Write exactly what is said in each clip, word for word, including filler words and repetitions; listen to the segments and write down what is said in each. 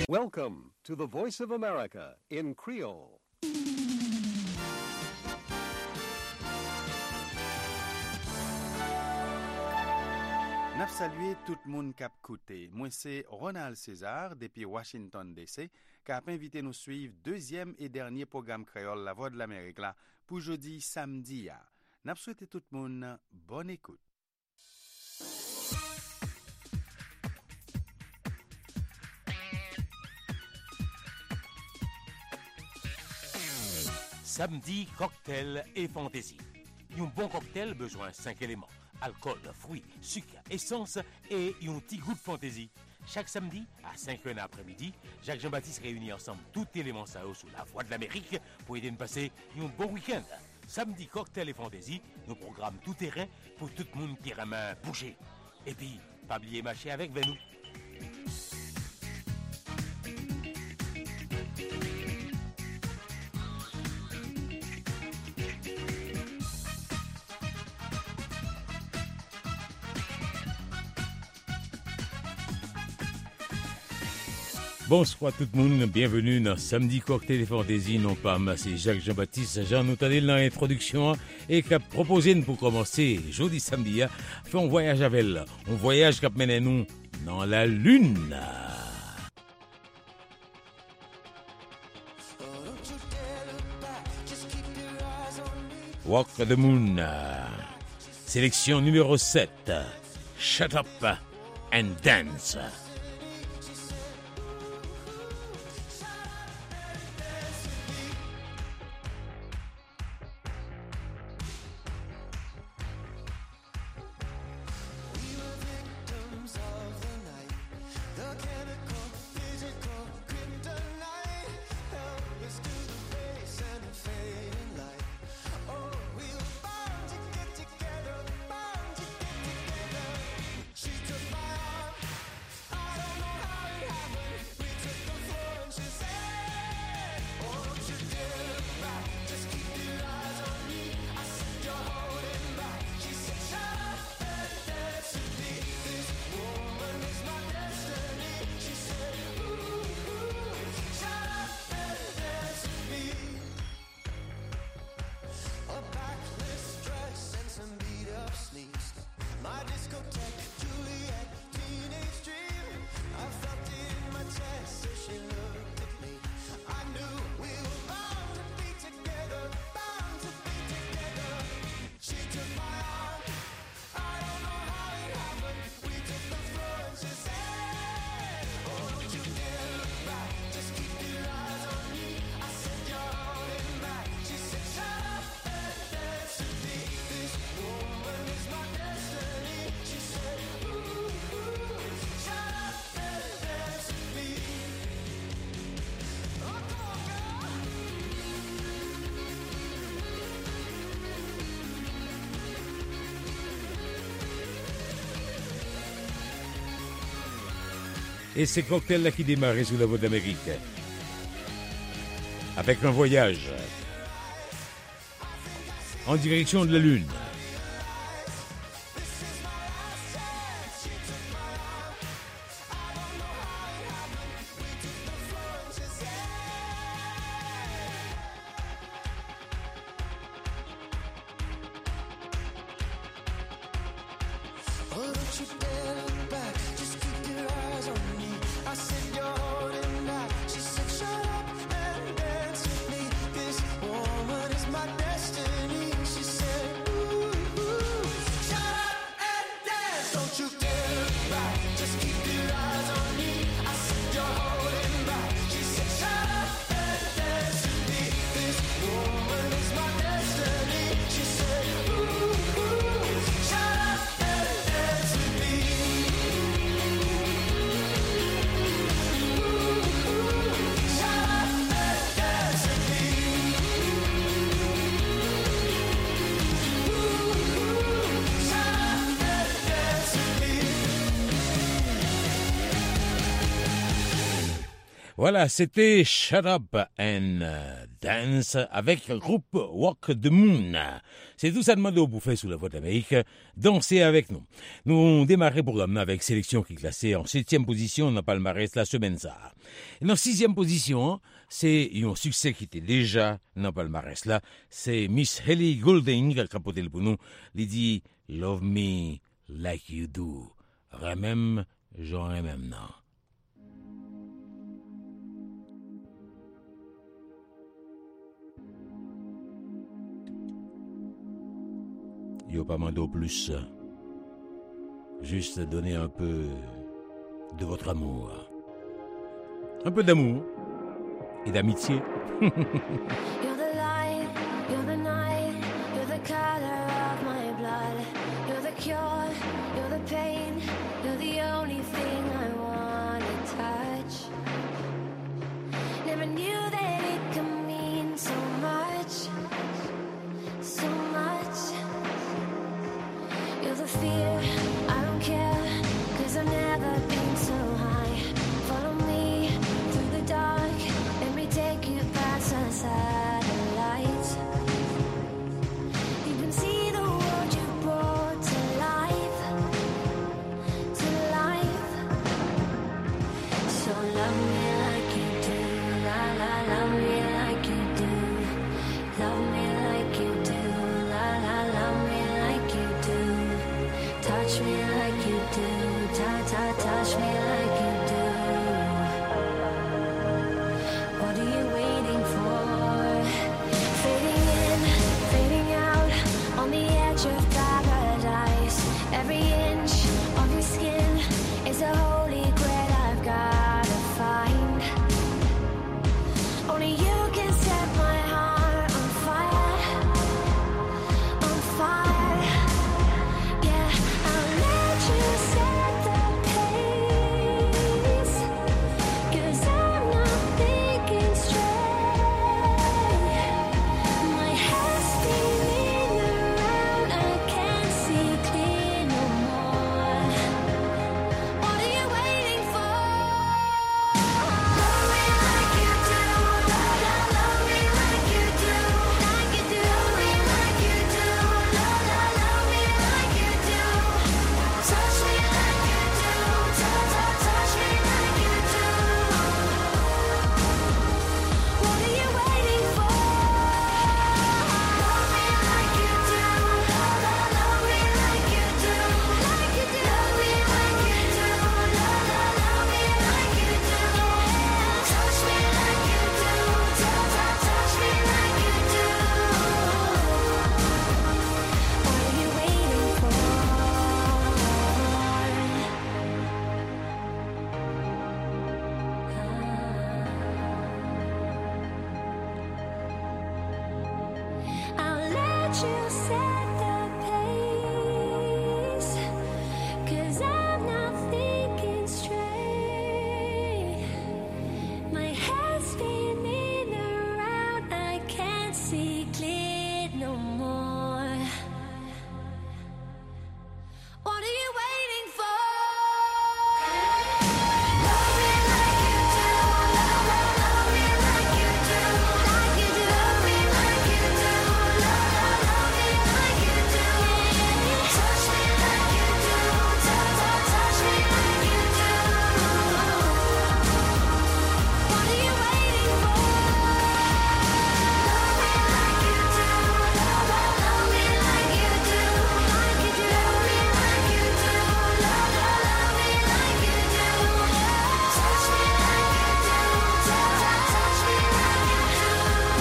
Welcome to the Voice of America in Creole. N'a salué tout le monde qui a écouté. Moi, c'est Ronald César, depuis Washington, D C, qui a invité nous suivre deuxième et dernier programme créole La Voix de l'Amérique là, pour jeudi samedi. N'a souhaité tout le monde bonne écoute. Samedi, cocktail et fantaisie. Un bon cocktail besoin cinq éléments. Alcool, fruits, sucre, essence et un petit goût de fantaisie. Chaque samedi, à cinq heures après-midi, Jacques Jean-Baptiste réunit ensemble tout élément ça sous la Voix de l'Amérique pour aider nous passer un bon week-end. Samedi, cocktail et fantaisie, nous programme tout terrain pour tout le monde qui aime bouger. Et puis, pas oublier marcher avec nous. Bonsoir tout le monde, bienvenue dans Samedi Cocktail et Fantaisie, non pas c'est Jacques Jean-Baptiste, Jean nous tenait dans l'introduction et qui a proposé pour commencer jeudi samedi, fait un voyage avec elle, un voyage qui a mené nous dans la lune. Walk the Moon, sélection numéro sept, Shut Up and Dance. Et ces cocktails-là qui démarraient sous la Voix d'Amérique. Avec un voyage en direction de la Lune. Shut up and dance with me. Voilà, c'était Shut Up and Dance avec le groupe Walk the Moon. C'est tout ça demandé au bouffet sous la voix d'Amérique. Dansez avec nous. Nous démarrons le programme avec sélection qui est classée en septième position dans le palmarès la semaine ça. Et dans sixième position, c'est un succès qui était déjà dans le palmarès là. C'est Miss Ellie Goulding qui a capoté le pour nous. Il dit Love me like you do. Même, j'aurais même non. Yo pas mandé au plus. Juste donner un peu de votre amour. Un peu d'amour et d'amitié. You're the light, you're the night, you're the color of my blood. You're the cure, you're the pain, you're the only thing I want to touch. Never knew that it could mean so much, so much. You're the fear, I don't care, 'cause I've never been so high. Follow me through the dark, let me take you past the satellites. You can see the world you brought to life, to life. So love me like you do, la la, love me like you do. Love me like you do, la la, love me like you do. Touch me like you do, ta ta, touch me like you do. What are you waiting for? Fading in, fading out, on the edge of paradise. Every inch of your skin is a holy grail I've gotta find. Only you can set my heart on fire, on fire. Yeah, I'll let you set the pace, 'cause I'm not thinking straight. My head's spinning around, I can't see clear no more. What are you waiting for? Love me like you do, la la, love me like you do, like you do. Love me like you do, la la, love me like you do. Touch me like you do, ta ta, touch me like you do. What are you waiting for? Love me like you do, la la, love me like you do, like you do. Love me like you do, la la, love me like you do. Touch me like you do, ta ta, touch me like you do. What are you waiting for? I'll let you set the pace, 'cause I'm not thinking straight. My head's spinning around, I can't see clear no more. What are you waiting for? Love me like you do, la la, love me like you do, like you do. Love me like you do, la la, love me like you do. Touch me like you do, ta ta, touch me like you do. What are you waiting for? Love me like you do, la la, love me like you do, like you do. Love me like you do, la la, love me like you do. Touch me like you do, ta ta, touch me like you do.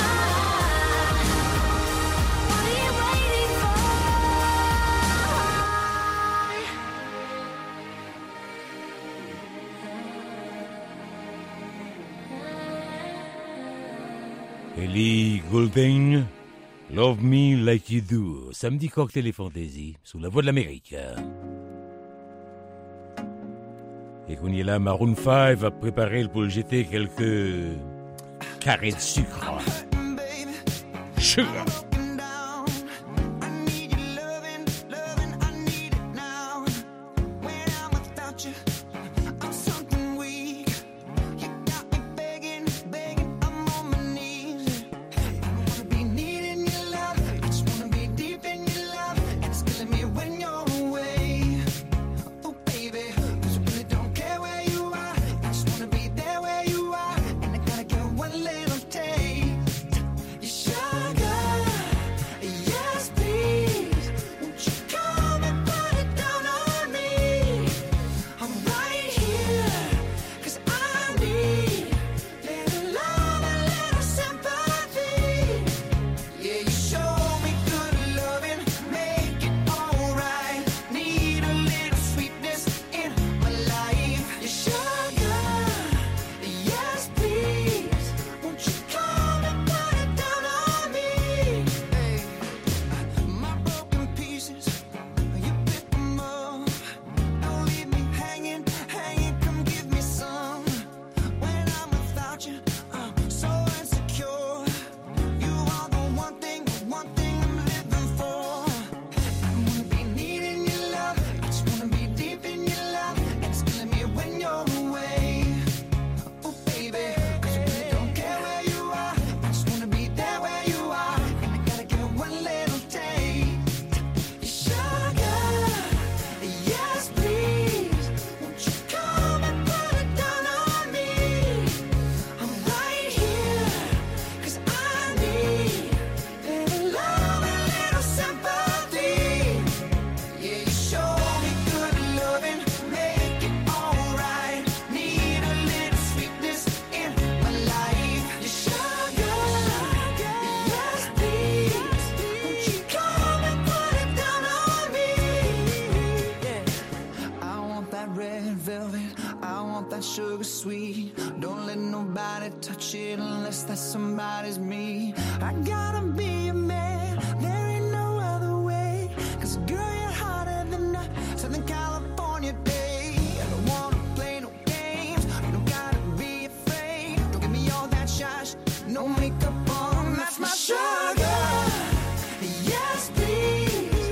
What are you waiting for? Ellie Goulding, Love Me Like You Do. Samedi cocktail et fantaisie sous la voix de l'Amérique. Et qu'on y est là, Maroon five a préparé pour le jeter quelques carrés de sucre. Sugar. When I'm without you, I'm something weak. You got me, baby. it. I want that sugar sweet. Don't let nobody touch it unless that somebody's me. I gotta be a man, there ain't no other way. Cause girl, you're hotter than a Southern California day. I don't wanna play no games, you don't gotta be afraid. Don't give me all that shush, no makeup on, that's my sugar. Yes, please.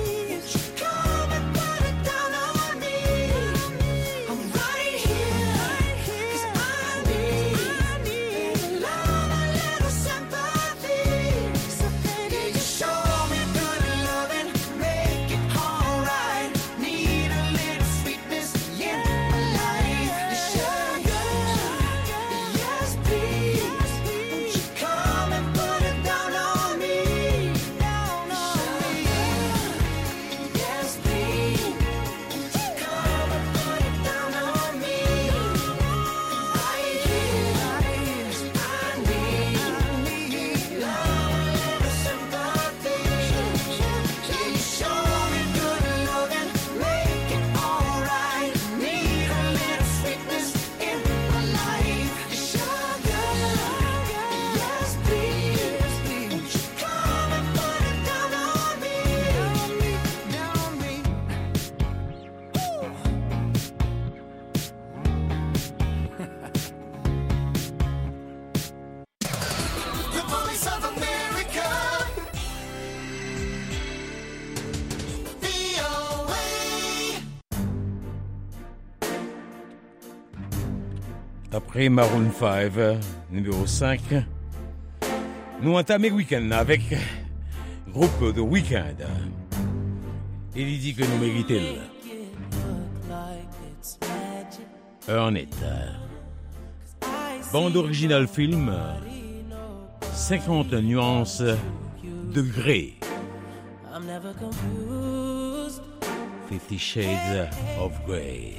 Après Maroon cinq, numéro cinq, nous entamons le week-end avec le groupe The Weeknd. Il dit que nous méritons. Earn It. Bande originale film, cinquante nuances degrés. Fifty Shades of Grey.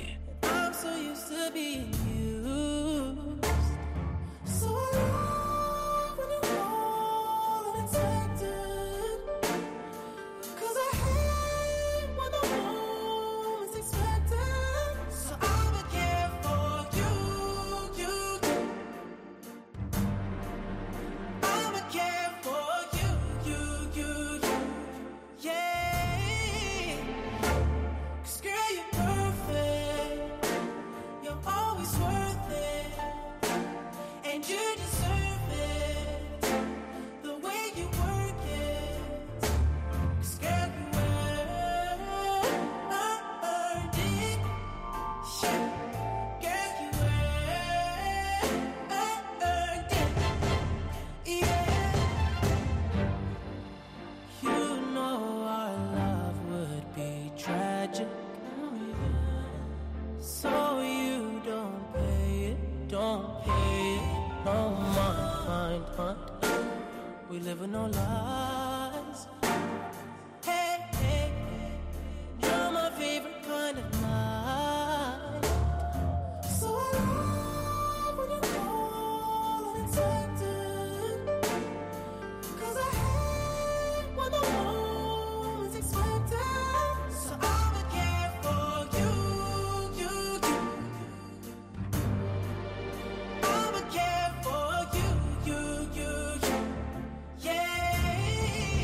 Yeah.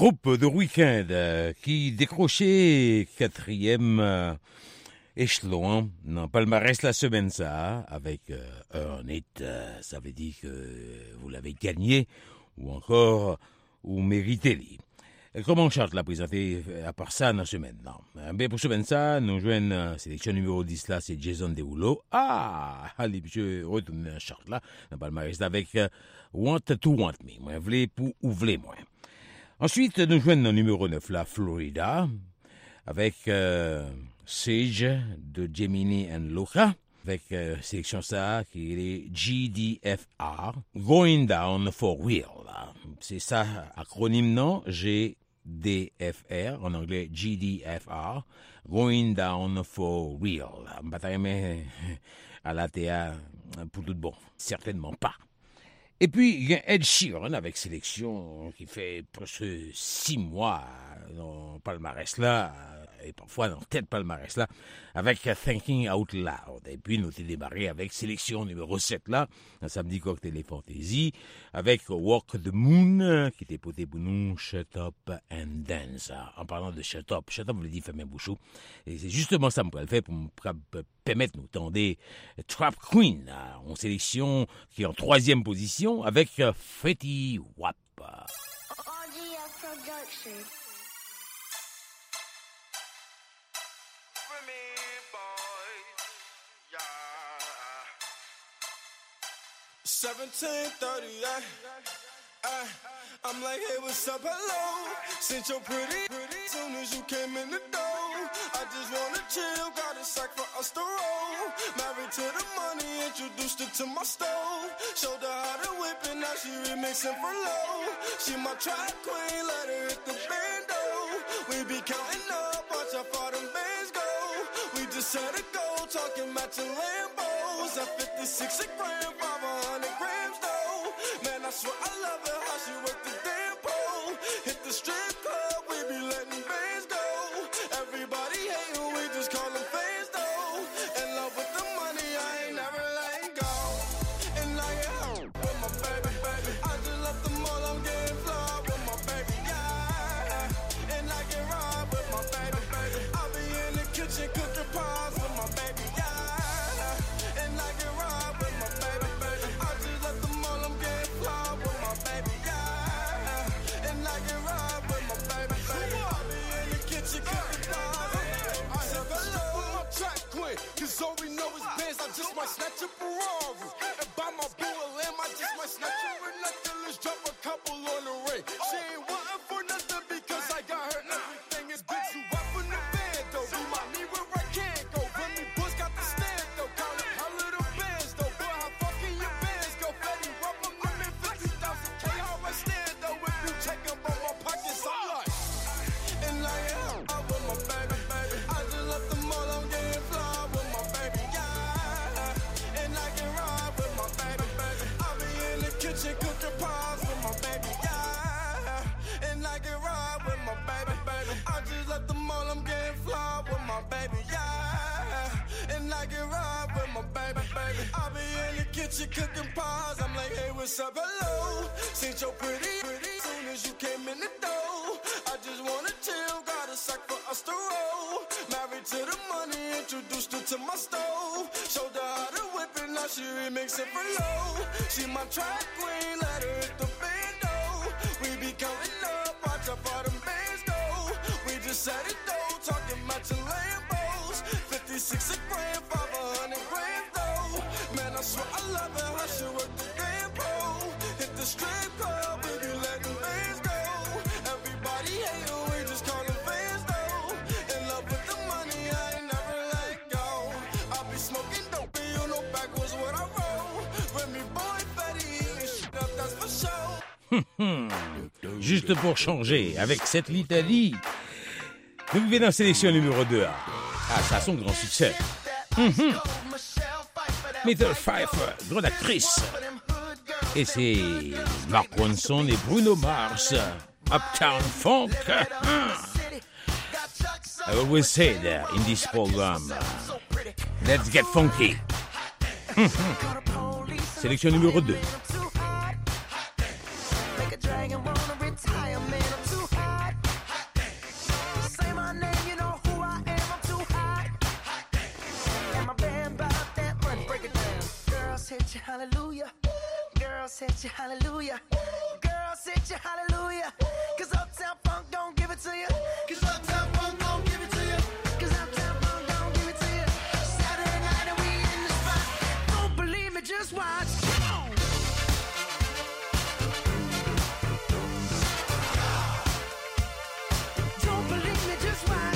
groupe de week-end euh, qui décrochait quatrième euh, échelon dans palmarès la semaine ça, avec euh, un hit, euh, ça veut dire que vous l'avez gagné ou encore vous méritez-le. Comment on chante la présenter à part ça dans la semaine là? Ben pour semaine ça, nous jouons la sélection numéro dix là, c'est Jason Derulo. Ah, allez monsieur, retournez dans la charte là, dans palmarès avec euh, Want to Want Me, moi v'lez pour ou v'lez moi. Ensuite, nous jouons dans le numéro neuf là, Florida, avec euh, Sage de Gemini and Luca, avec euh, sélection ça qui est G D F R, Going Down for Real. C'est ça, acronyme non, G D F R, en anglais G D F R, Going Down for Real. Bataille à la théâtre pour tout bon, certainement pas. Et puis, il y a Ed Sheeran avec sélection qui fait presque six mois dans palmarès là, et parfois dans tête palmarès là, avec Thinking Out Loud. Et puis, nous t'es démarré avec sélection numéro sept là, un samedi cocktail et fantaisie, avec Walk the Moon, qui était poté pour nous, Shut Up and Dance. En parlant de Shut Up, Shut Up, vous le dit, fermez bouchou. Et c'est justement ça que je le faire pour me permettre de nous tendre Trap Queen, en sélection qui est en troisième position, avec Fetty Wap. seventeen thirty-eight, ay, I'm like, hey, what's up, hello, since you're pretty, pretty, soon as you came in the door, I just wanna chill, got a sack for us to roll, married to the money, introduced her to my stove, showed her how to whip it, now she remixing for low, she my track queen, let her hit the bando, we be counting up, watch how far them bands go, we just set a goal, talking matching Lambos, at fifty-six a gram, five hundred grams though, man I swear I love her, how she work the damn pole, hit the strip club, we be letting bands go, everybody hating, we just call them fans though, in love with the money, I ain't never letting go, and I get home with my baby, baby, I just left the mall, I'm getting fly with my baby, yeah, and I get robbed with my baby, baby, I'll be in the kitchen cooking pies with my baby, yeah, and I get robbed with my baby, baby, I just left the mall, I'm getting fly with my baby, yeah, and I get robbed with my baby, baby, I'll be in the kitchen cooking pies. I said hello, my track queen, cause all we know is bands, I just might snatch a Ferrari, and buy my boo a lamb, I just might snatch her a necklace, drop a couple on the ring, she ain't wantin' for nothing because I got her everything is big, so up in the band though, remind me where I can't go, when me boys got the stand though, count up how little bands though, boy how fucking your bands go, Fetty Wap, I'm living fifty thousand K, how I stand though, if you check up on my pockets, I'm like, and I am out with my baby, baby, I just left the mall, I'm getting fly with my baby, yeah, and I get ride with my baby, baby, I'll be in the kitchen cooking pies with my baby, yeah, and I get ride with my baby, baby, I just left the mall, I'm getting fly with my baby, yeah, and I get ride with my baby, baby, I'll be in the kitchen cooking pies, I'm like, hey, what's up, hello, since you're pretty, pretty, soon as you came in the door, I just wanna chill, got a sack for us to roll, married to the money, introduced her to my stove, showed her how to whip it, now she remixing for low, she my track queen, let her hit the bando, we be counting up, watch how far them bands go, we just set it though, talking matching Lambos, fifty-six a gram, five hundred grams though, man I swear I love her, how she work the damn pole, hit the strip club, we be letting bands go, everybody hating, we just call them fans though, in love with the money, I ain't never let go, I be smoking dope, you know backwards what I roll, with me boy Fetty eating shit up, that's for sure. Juste pour changer, avec cette litanie, vous vivez dans la sélection numéro deux. Ah, ça a son grand succès. Mm-hmm. Michelle Pfeiffer, grande actrice. Et c'est Mark Ronson et Bruno Mars, Uptown Funk. I always say that in this program, let's get funky. Mm-hmm. Sélection numéro deux. Make a dragon wanna retire, man, I'm too high. Girls hit you, hallelujah. Girls hit you, hallelujah. Cause Uptown Funk don't give it to you. Cause Uptown Funk don't give it to you. Cause Uptown Funk don't give it to you. Saturday night and we in the spot. Don't believe me, just watch. Come on. Don't believe me, just watch.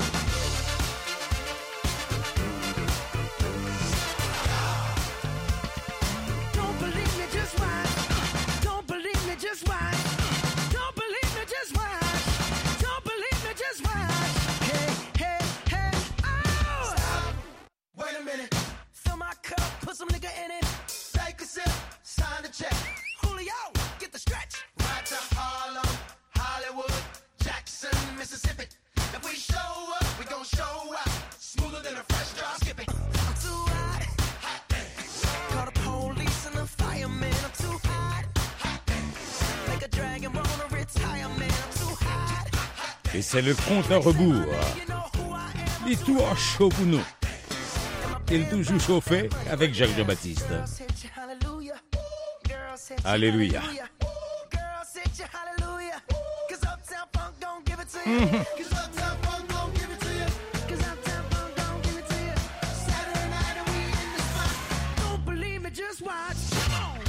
Don't believe me, just watch. Don't believe me, just watch. Don't believe me, just watch. Don't believe me, just watch. Hey, hey, hey, oh! Stop. Wait a minute. Fill my cup, put some nigga in it. Take a sip, sign the check. Julio, get the stretch. Right to Harlem, Hollywood, Jackson, Mississippi. If we show up, we gon' show out. Smoother than a fresh drop skipping. I'm too hot. Hot dance. Call the police and the fireman. I'm too hot. Hot dance. Make a dragon wanna retire, man. I'm too hot. Et c'est le compte à rebours. You know who I am. Les tours chauds pour nous. Il est toujours chauffé avec Jacques Jean-Baptiste. Girls hit you, hallelujah. Girls hit you, Alléluia. Girls hit you, hallelujah. Cause Uptown Funk don't give it to you. Cause Uptown Funk don't give it to you. Cause Uptown Funk don't give it to you. Saturday night and we in the spot. Don't believe me, just watch. Come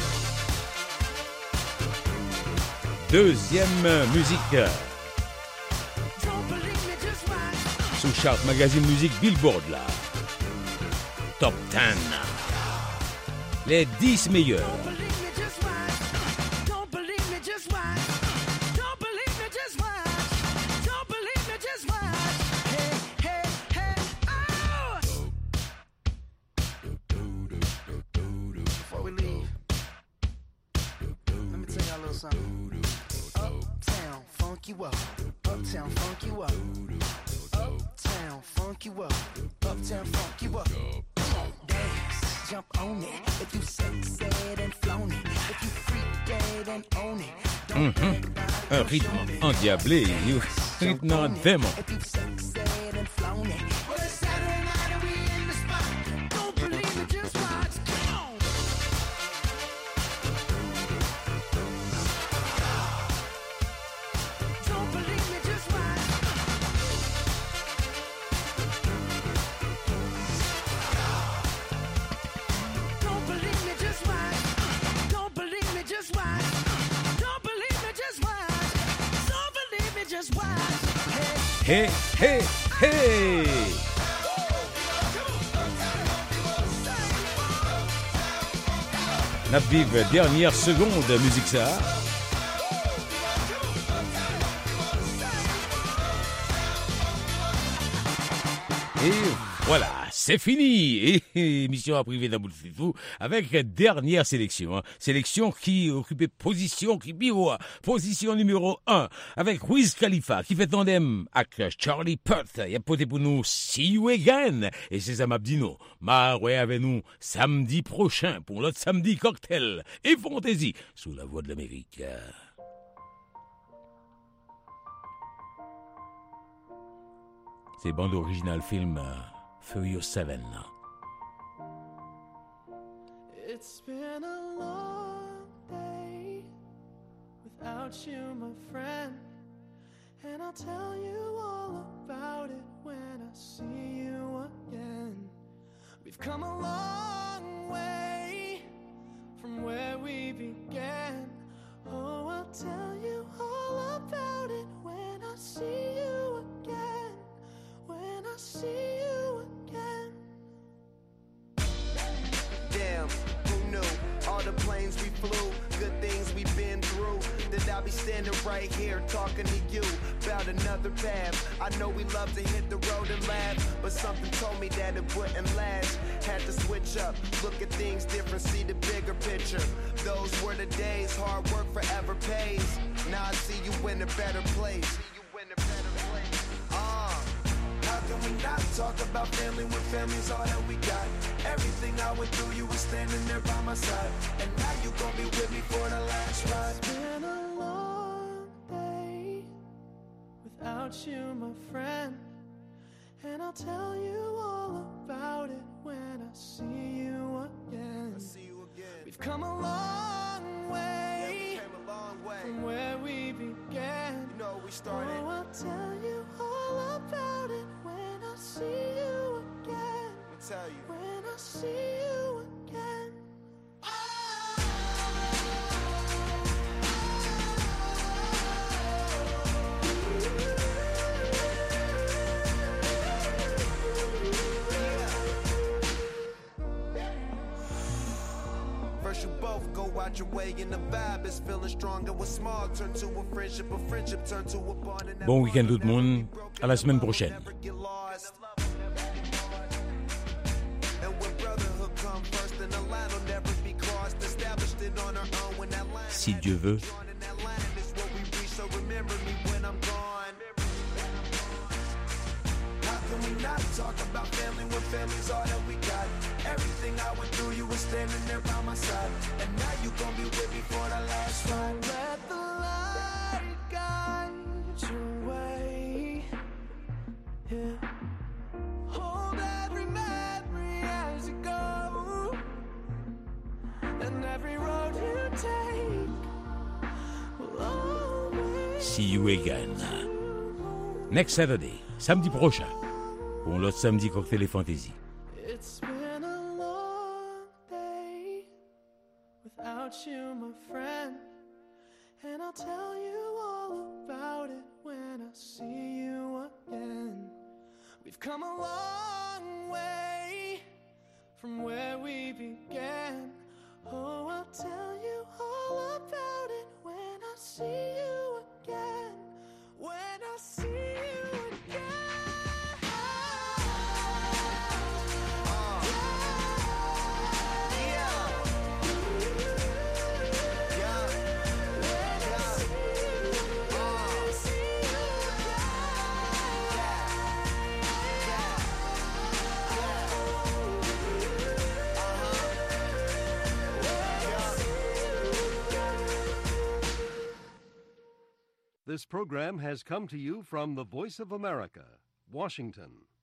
on. Deuxième musique Don't believe me, just watch. sous chart magazine musique Billboard là. Top dix. Les dix meilleurs. Don't believe me, just watch. Don't believe me, just watch. Don't believe me, just watch. Don't believe me, just watch. Hey, hey, hey, oh! Before we leave, let me tell y'all a little something. Uptown, funk you up. Uptown, funk you up. Uptown, funk you up. Uptown, funk you up. Come on, dance, jump on it. If you sexed and flown it. If you freaked and own it. Don't Mhm. Un rythme endiablé, un rythme démon. If you sexed and flown it. Well, it's Saturday night and we in the spot. Don't believe it, just watch. Come on. Don't believe me, just watch. Don't believe me, just watch. Don't believe me, just watch. Don't believe me, just watch. Don't believe me, just watch. Hey, Hey, hey, hey! N'a vive dernière seconde de musique ça. Et voilà, c'est fini. Et émission à privé d'un bout de fifou avec dernière sélection. Hein. Sélection qui occupait position, qui bio, position numéro un avec Wiz Khalifa qui fait tandem avec Charlie Puth. Il a poté pour nous See You Again. Et c'est ça m'a dit non. Ma ouais avec nous samedi prochain pour l'autre samedi cocktail et fantaisie sous la voix de l'Amérique. C'est bande originale film euh, Furious Seven. It's been a long day without you, my friend, and I'll tell you all about it when I see you again. We've come a long way from where we began. Oh, I'll tell you all about it when I see you again. When I see you again. Damn, who knew? All the planes we flew, good things we've been through. That I'll be standing right here talking to you about another path. I know we love to hit the road and laugh, but something told me that it wouldn't last. Had to switch up, look at things different, see the bigger picture. Those were the days, hard work forever pays. Now I see you in a better place. See you in a better place. Uh. How can we not talk about family when family's all that we got? Everything I went through, you were standing there by my side. And now you gon' be with me for the last ride. It's been a long day without you, my friend, and I'll tell you all about it when I see you again. I see you again. We've come a long way, Yeah, we came a long way. from where we began. You know, we started. Oh, I'll tell you all about it when I see you again. Let me tell you. When I see you again. First you both go out your way and the vibe is feeling stronger. What's small turn to a friendship, a friendship turn to a bond. And that Bon bond week-end tout le will never monde. be broken. À la semaine Love will prochaine. never get lost. And when brotherhood come first, then the line will never be crossed. Established it on our own when that line Si Dieu veut. drawn in that line is what we reach. So remember me when I'm gone. How can we not talk about family when family's all that we got? Everything I went through, you were standing there by my side. And now you gon' be with me for the last ride. Let the light guide your way. Yeah. Hold every memory as you go. And every road you take will always See you again. Next Saturday, samedi prochain, pour l'autre samedi Cocktail et Fantaisie. It's been a long day without you, my friend. And I'll tell you all about it when I see you again. We've come a long way from where we began. Oh, I'll tell you all about it when I see you again. When I see you again. This program has come to you from the Voice of America, Washington.